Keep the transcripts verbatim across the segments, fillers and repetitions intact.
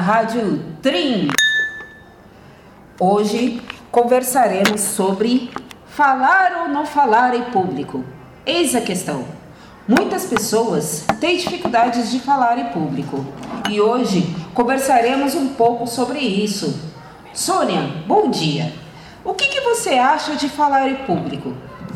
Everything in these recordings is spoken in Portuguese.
Rádio Trim. Hoje conversaremos sobre falar ou não falar em público. Eis a questão. Muitas pessoas têm dificuldades de falar em público e hoje conversaremos um pouco sobre isso. Sônia, bom dia. O que, que você acha de falar em público?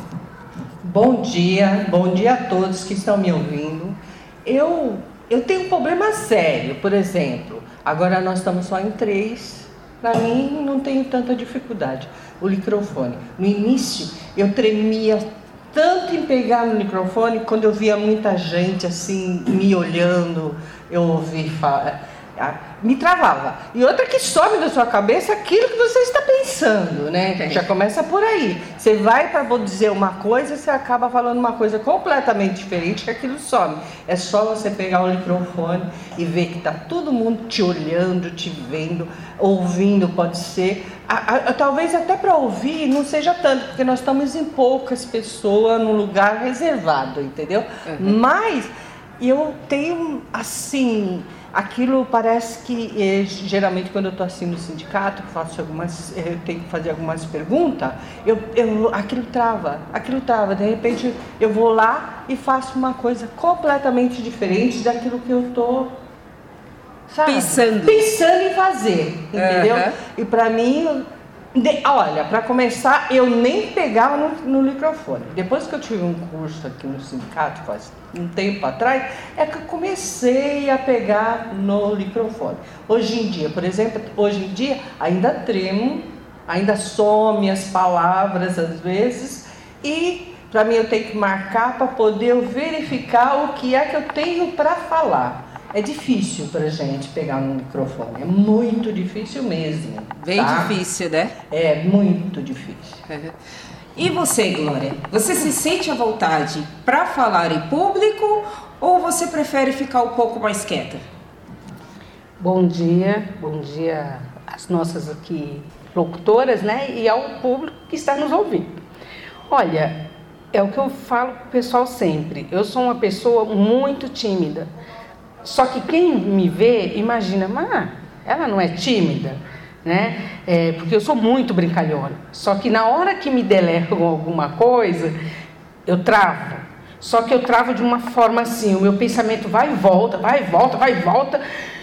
Bom dia, bom dia a todos que estão me ouvindo. Eu, eu tenho um problema sério, por exemplo, agora nós estamos só em três, para mim não tenho tanta dificuldade. O microfone, no início eu tremia tanto em pegar no microfone, quando eu via muita gente assim me olhando, eu ouvi falar, me travava. E outra que some da sua cabeça aquilo que você está pensando, né? Já começa por aí. Você vai para dizer uma coisa, você acaba falando uma coisa completamente diferente, que aquilo some. É só você pegar o microfone e ver que está todo mundo te olhando, te vendo, ouvindo, pode ser. A, a, talvez até para ouvir não seja tanto, porque nós estamos em poucas pessoas num lugar reservado, entendeu? Uhum. Mas eu tenho, assim, aquilo parece que, eh, geralmente quando eu estou assim no sindicato, faço algumas, eh, eu tenho que fazer algumas perguntas, eu, eu, aquilo trava, aquilo trava, de repente eu vou lá e faço uma coisa completamente diferente daquilo que eu estou... Sabe? Pensando. Pensando em fazer, entendeu? Uhum. E para mim, de, olha, para começar, eu nem pegava no, no microfone. Depois que eu tive um curso aqui no sindicato, faz um tempo atrás, é que eu comecei a pegar no microfone. Hoje em dia, por exemplo, hoje em dia ainda tremo, ainda some as palavras às vezes, e para mim eu tenho que marcar para poder verificar o que é que eu tenho para falar. É difícil pra gente pegar no microfone, é muito difícil mesmo. Bem tá? difícil, né? É, muito difícil. E você, Glória? Você se sente à vontade para falar em público ou você prefere ficar um pouco mais quieta? Bom dia, bom dia às nossas aqui locutoras, né? E ao público que está nos ouvindo. Olha, é o que eu falo pro pessoal sempre. Eu sou uma pessoa muito tímida. Só que quem me vê, imagina, mas ela não é tímida, né? É, porque eu sou muito brincalhona. Só que na hora que me delegam alguma coisa, eu travo. Só que eu travo de uma forma assim, o meu pensamento vai e volta, vai e volta, vai e volta.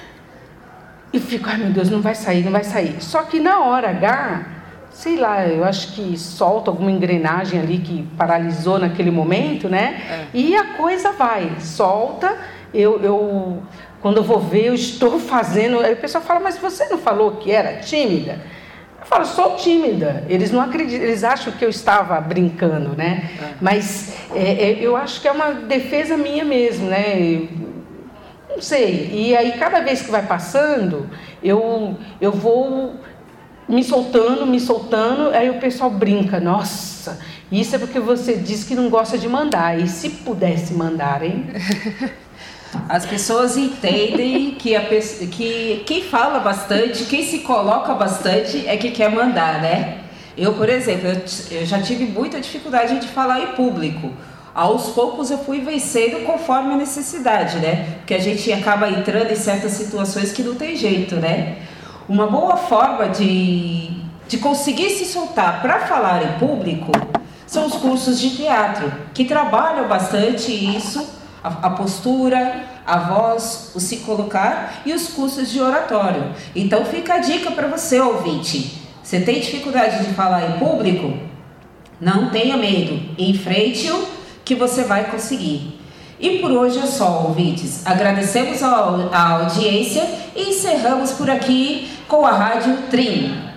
E fico, ai meu Deus, não vai sair, não vai sair. Só que na hora H, sei lá, eu acho que solta alguma engrenagem ali que paralisou naquele momento, né? É. E a coisa vai, solta. Eu, eu, quando eu vou ver, eu estou fazendo... Aí o pessoal fala, mas você não falou que era tímida? Eu falo, sou tímida. Eles não acreditam, eles acham que eu estava brincando, né? É. Mas é, é, eu acho que é uma defesa minha mesmo, né? Não sei. E aí, cada vez que vai passando, eu, eu vou me soltando, me soltando, aí o pessoal brinca, nossa, isso é porque você diz que não gosta de mandar. E se pudesse mandar, hein? As pessoas entendem que, a, que quem fala bastante, quem se coloca bastante é que quer mandar, né? Eu, por exemplo, eu, eu já tive muita dificuldade de falar em público. Aos poucos eu fui vencendo conforme a necessidade, né? Porque a gente acaba entrando em certas situações que não tem jeito, né? Uma boa forma de, de conseguir se soltar para falar em público são os cursos de teatro, que trabalham bastante isso, a postura, a voz, o se colocar e os cursos de oratório. Então fica a dica para você, ouvinte. Você tem dificuldade de falar em público? Não tenha medo, enfrente-o que você vai conseguir. E por hoje é só, ouvintes. Agradecemos a audiência e encerramos por aqui com a Rádio Trim.